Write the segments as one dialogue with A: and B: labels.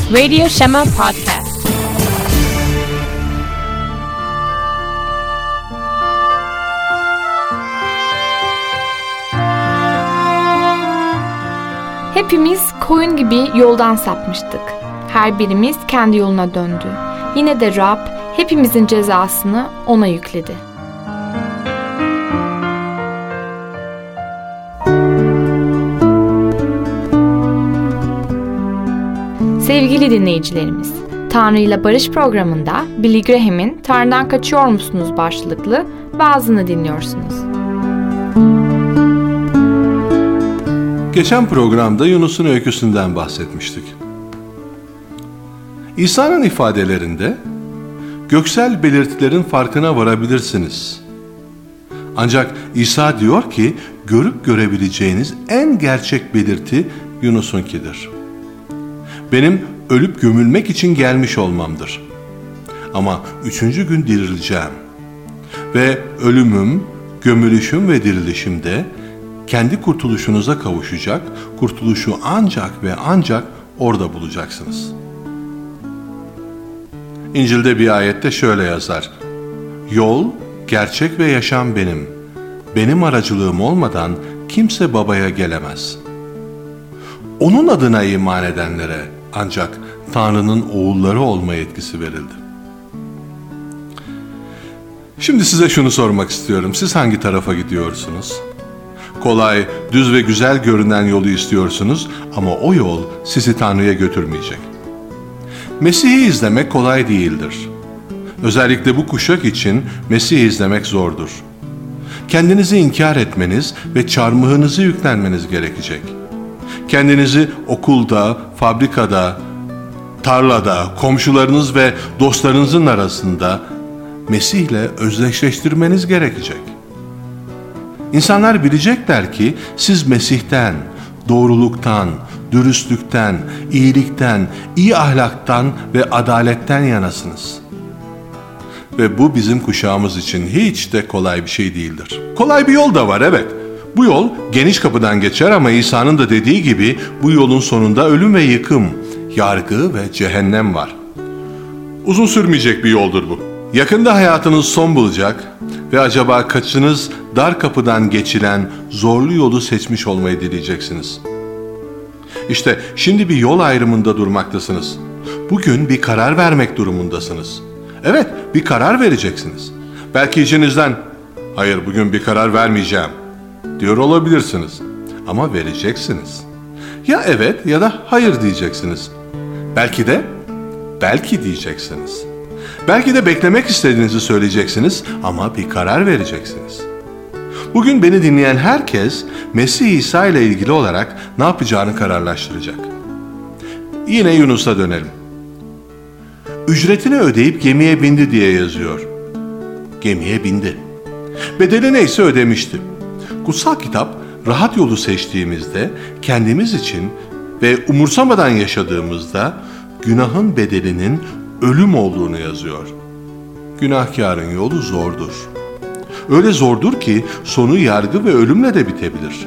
A: Radio Shema Podcast.
B: Hepimiz koyun gibi yoldan sapmıştık. Her birimiz kendi yoluna döndü. Yine de Rab hepimizin cezasını ona yükledi. Sevgili dinleyicilerimiz, Tanrı ile Barış programında Billy Graham'in "Tanrı'dan kaçıyor musunuz?" başlıklı vaazını dinliyorsunuz.
C: Geçen programda Yunus'un öyküsünden bahsetmiştik. İsa'nın ifadelerinde göksel belirtilerin farkına varabilirsiniz. Ancak İsa diyor ki görüp görebileceğiniz en gerçek belirti Yunus'unkidir. Benim ölüp gömülmek için gelmiş olmamdır. Ama 3. gün dirileceğim. Ve ölümüm, gömülüşüm ve dirilişimde kendi kurtuluşunuza kavuşacak, kurtuluşu ancak ve ancak orada bulacaksınız. İncil'de bir ayette şöyle yazar: Yol, gerçek ve yaşam benim. Benim aracılığım olmadan kimse babaya gelemez. Onun adına iman edenlere ancak Tanrı'nın oğulları olma yetkisi verildi. Şimdi size şunu sormak istiyorum. Siz hangi tarafa gidiyorsunuz? Kolay, düz ve güzel görünen yolu istiyorsunuz ama o yol sizi Tanrı'ya götürmeyecek. Mesih'i izlemek kolay değildir. Özellikle bu kuşak için Mesih'i izlemek zordur. Kendinizi inkar etmeniz ve çarmıhınızı yüklenmeniz gerekecek. Kendinizi okulda, fabrikada, tarlada, komşularınız ve dostlarınızın arasında Mesih'le özdeşleştirmeniz gerekecek. İnsanlar bilecekler ki siz Mesih'ten, doğruluktan, dürüstlükten, iyilikten, iyi ahlaktan ve adaletten yanasınız. Ve bu bizim kuşağımız için hiç de kolay bir şey değildir. Kolay bir yol da var, evet. Bu yol geniş kapıdan geçer ama İsa'nın da dediği gibi bu yolun sonunda ölüm ve yıkım, yargı ve cehennem var. Uzun sürmeyecek bir yoldur bu. Yakında hayatınız son bulacak ve acaba kaçınız dar kapıdan geçilen zorlu yolu seçmiş olmayı dileyeceksiniz. İşte şimdi bir yol ayrımında durmaktasınız. Bugün bir karar vermek durumundasınız. Evet, bir karar vereceksiniz. Belki içinizden, hayır bugün bir karar vermeyeceğim diyor olabilirsiniz. Ama vereceksiniz. Ya evet ya da hayır diyeceksiniz. Belki diyeceksiniz. Belki de beklemek istediğinizi söyleyeceksiniz ama bir karar vereceksiniz. Bugün beni dinleyen herkes Mesih İsa ile ilgili olarak ne yapacağını kararlaştıracak. Yine Yunus'a dönelim. Ücretini ödeyip gemiye bindi diye yazıyor. Gemiye bindi. Bedeli neyse ödemişti. Kutsal kitap rahat yolu seçtiğimizde kendimiz için ve umursamadan yaşadığımızda günahın bedelinin ölüm olduğunu yazıyor. Günahkarın yolu zordur. Öyle zordur ki sonu yargı ve ölümle de bitebilir.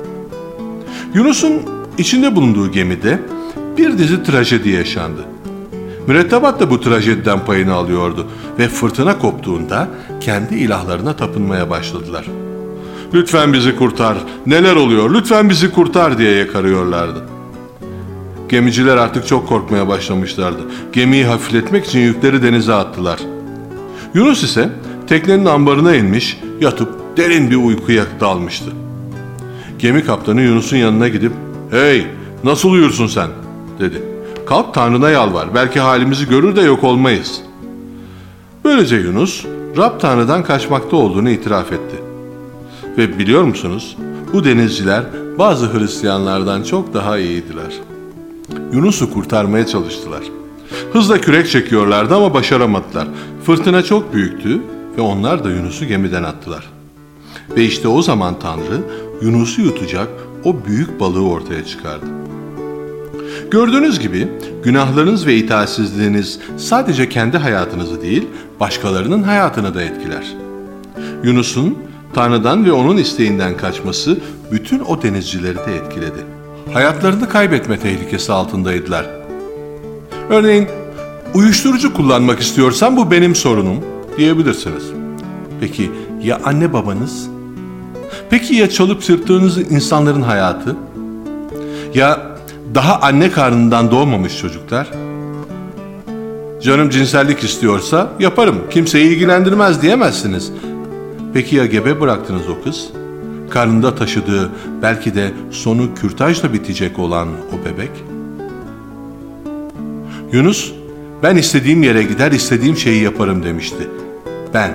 C: Yunus'un içinde bulunduğu gemide bir dizi trajedi yaşandı. Mürettebat da bu trajediden payını alıyordu ve fırtına koptuğunda kendi ilahlarına tapınmaya başladılar. "Lütfen bizi kurtar, neler oluyor, lütfen bizi kurtar" diye yakarıyorlardı. Gemiciler artık çok korkmaya başlamışlardı. Gemiyi hafifletmek için yükleri denize attılar. Yunus ise teknenin ambarına inmiş, yatıp derin bir uykuya dalmıştı. Gemi kaptanı Yunus'un yanına gidip "Hey, nasıl uyursun sen?" dedi. "Kalk Tanrı'na yalvar, belki halimizi görür de yok olmayız." Böylece Yunus, Rab Tanrı'dan kaçmakta olduğunu itiraf etti. Ve biliyor musunuz, bu denizciler bazı Hristiyanlardan çok daha iyiydiler. Yunus'u kurtarmaya çalıştılar. Hızla kürek çekiyorlardı ama başaramadılar. Fırtına çok büyüktü ve onlar da Yunus'u gemiden attılar. Ve işte o zaman Tanrı Yunus'u yutacak o büyük balığı ortaya çıkardı. Gördüğünüz gibi günahlarınız ve itaatsizliğiniz sadece kendi hayatınızı değil, başkalarının hayatını da etkiler. Yunus'un Tanrı'dan ve onun isteğinden kaçması bütün o denizcileri de etkiledi. Hayatlarını kaybetme tehlikesi altındaydılar. Örneğin uyuşturucu kullanmak istiyorsam bu benim sorunum diyebilirsiniz. Peki ya anne babanız? Peki ya çalıp çırptığınız insanların hayatı? Ya daha anne karnından doğmamış çocuklar? Canım cinsellik istiyorsa yaparım, kimseyi ilgilendirmez diyemezsiniz. Peki ya gebe bıraktınız o kız? Karnında taşıdığı, belki de sonu kürtajla bitecek olan o bebek? Yunus, ben istediğim yere gider, istediğim şeyi yaparım demişti. Ben.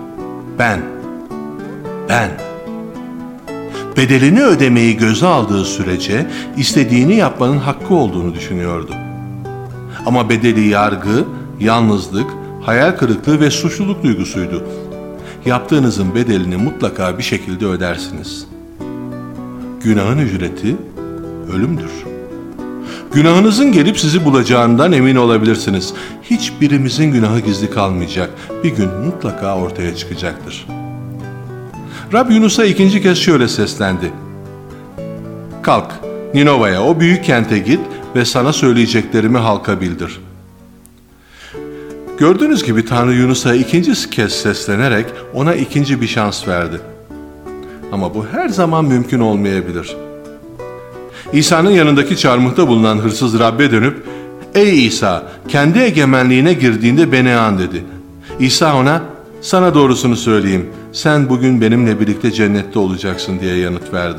C: Bedelini ödemeyi göze aldığı sürece istediğini yapmanın hakkı olduğunu düşünüyordu. Ama bedeli yargı, yalnızlık, hayal kırıklığı ve suçluluk duygusuydu. Yaptığınızın bedelini mutlaka bir şekilde ödersiniz. Günahın ücreti ölümdür. Günahınızın gelip sizi bulacağından emin olabilirsiniz. Hiçbirimizin günahı gizli kalmayacak. Bir gün mutlaka ortaya çıkacaktır. Rab Yunus'a ikinci kez şöyle seslendi. Kalk, Ninova'ya, o büyük kente git ve sana söyleyeceklerimi halka bildir. Gördüğünüz gibi Tanrı Yunus'a ikinci kez seslenerek ona ikinci bir şans verdi. Ama bu her zaman mümkün olmayabilir. İsa'nın yanındaki çarmıhta bulunan hırsız Rab'be dönüp, "Ey İsa, kendi egemenliğine girdiğinde beni an" dedi. İsa ona, "Sana doğrusunu söyleyeyim, sen bugün benimle birlikte cennette olacaksın" diye yanıt verdi.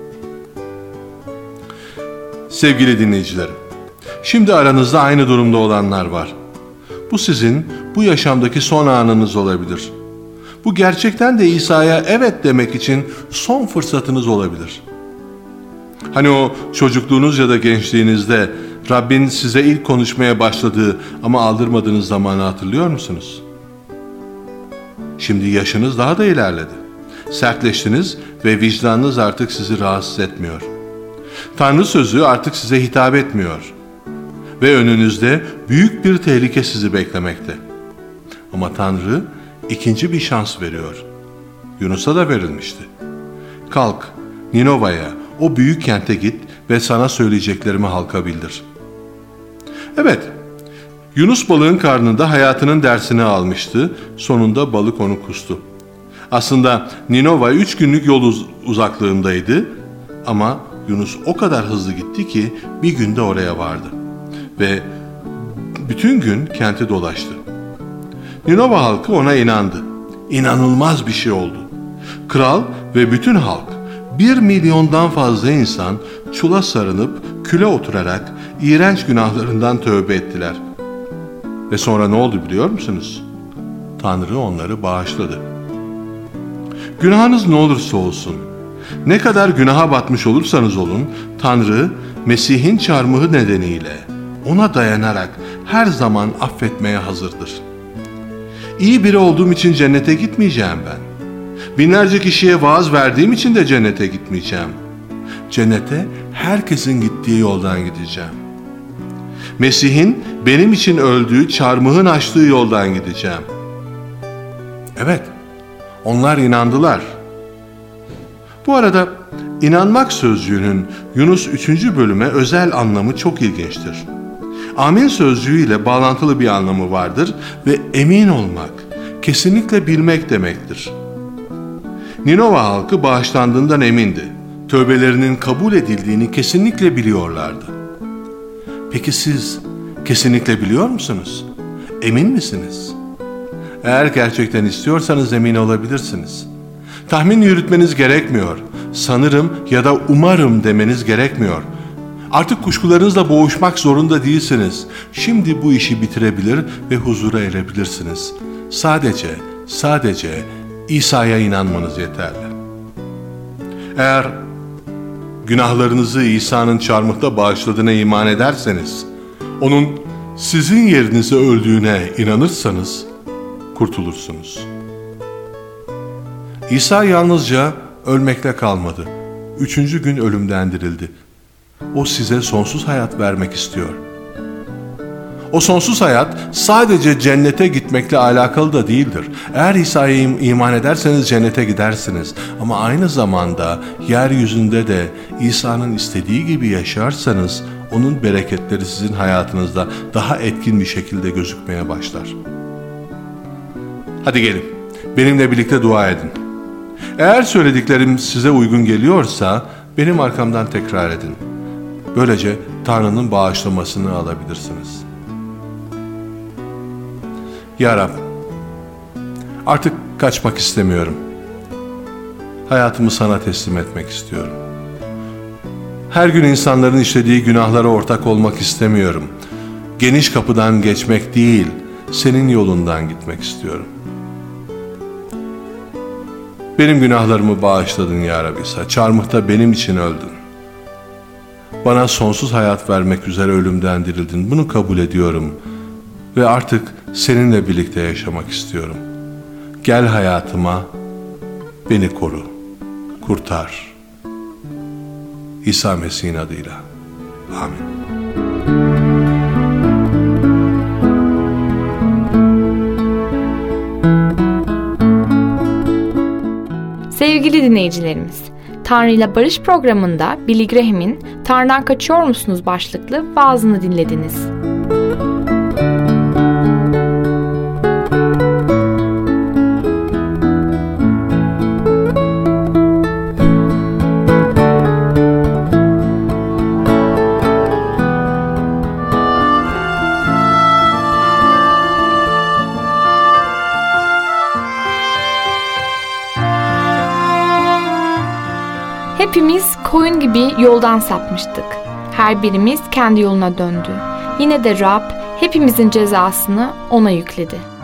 C: Sevgili dinleyicilerim, şimdi aranızda aynı durumda olanlar var. Bu sizin bu yaşamdaki son anınız olabilir. Bu gerçekten de İsa'ya evet demek için son fırsatınız olabilir. Hani o çocukluğunuz ya da gençliğinizde Rabbin size ilk konuşmaya başladığı ama aldırmadığınız zamanı hatırlıyor musunuz? Şimdi yaşınız daha da ilerledi. Sertleştiniz ve vicdanınız artık sizi rahatsız etmiyor. Tanrı sözü artık size hitap etmiyor. Ve önünüzde büyük bir tehlike sizi beklemekte. Ama Tanrı ikinci bir şans veriyor. Yunus'a da verilmişti. Kalk, Ninova'ya, o büyük kente git ve sana söyleyeceklerimi halka bildir. Evet, Yunus balığın karnında hayatının dersini almıştı. Sonunda balık onu kustu. Aslında Ninova 3 günlük yol uzaklığındaydı. Ama Yunus o kadar hızlı gitti ki bir günde oraya vardı. Ve bütün gün kenti dolaştı. Ninova halkı ona inandı. İnanılmaz bir şey oldu. Kral ve bütün halk, 1 milyondan fazla insan çula sarınıp küle oturarak iğrenç günahlarından tövbe ettiler. Ve sonra ne oldu biliyor musunuz? Tanrı onları bağışladı. Günahınız ne olursa olsun, ne kadar günaha batmış olursanız olun, Tanrı Mesih'in çarmıhı nedeniyle ona dayanarak her zaman affetmeye hazırdır. İyi biri olduğum için cennete gitmeyeceğim ben. Binlerce kişiye vaaz verdiğim için de cennete gitmeyeceğim. Cennete herkesin gittiği yoldan gideceğim. Mesih'in benim için öldüğü, çarmıhın açtığı yoldan gideceğim. Evet, onlar inandılar. Bu arada inanmak sözcüğünün Yunus 3. bölüme özel anlamı çok ilginçtir. Amin sözcüğüyle bağlantılı bir anlamı vardır ve emin olmak, kesinlikle bilmek demektir. Ninova halkı bağışlandığından emindi. Tövbelerinin kabul edildiğini kesinlikle biliyorlardı. Peki siz kesinlikle biliyor musunuz? Emin misiniz? Eğer gerçekten istiyorsanız emin olabilirsiniz. Tahmin yürütmeniz gerekmiyor. Sanırım ya da umarım demeniz gerekmiyor. Artık kuşkularınızla boğuşmak zorunda değilsiniz. Şimdi bu işi bitirebilir ve huzura erebilirsiniz. Sadece İsa'ya inanmanız yeterli. Eğer günahlarınızı İsa'nın çarmıhta bağışladığına iman ederseniz, onun sizin yerinize öldüğüne inanırsanız kurtulursunuz. İsa yalnızca ölmekle kalmadı. 3. gün ölümden dirildi. O size sonsuz hayat vermek istiyor. O sonsuz hayat sadece cennete gitmekle alakalı da değildir. Eğer İsa'ya iman ederseniz cennete gidersiniz. Ama aynı zamanda yeryüzünde de İsa'nın istediği gibi yaşarsanız onun bereketleri sizin hayatınızda daha etkin bir şekilde gözükmeye başlar. Hadi gelin, benimle birlikte dua edin. Eğer söylediklerim size uygun geliyorsa benim arkamdan tekrar edin. Böylece Tanrı'nın bağışlamasını alabilirsiniz. Ya Rab, artık kaçmak istemiyorum. Hayatımı sana teslim etmek istiyorum. Her gün insanların işlediği günahlara ortak olmak istemiyorum. Geniş kapıdan geçmek değil, senin yolundan gitmek istiyorum. Benim günahlarımı bağışladın ya Rabbi İsa. Çarmıhta benim için öldün. Bana sonsuz hayat vermek üzere ölümden dirildin. Bunu kabul ediyorum. Ve artık seninle birlikte yaşamak istiyorum. Gel hayatıma, beni koru, kurtar. İsa Mesih'in adıyla. Amin.
B: Sevgili dinleyicilerimiz, Tanrı ile Barış programında Billy Graham'in "Tanrı'dan kaçıyor musunuz?" başlıklı vaazını dinlediniz. Hepimiz koyun gibi yoldan sapmıştık. Her birimiz kendi yoluna döndü. Yine de Rab hepimizin cezasını ona yükledi.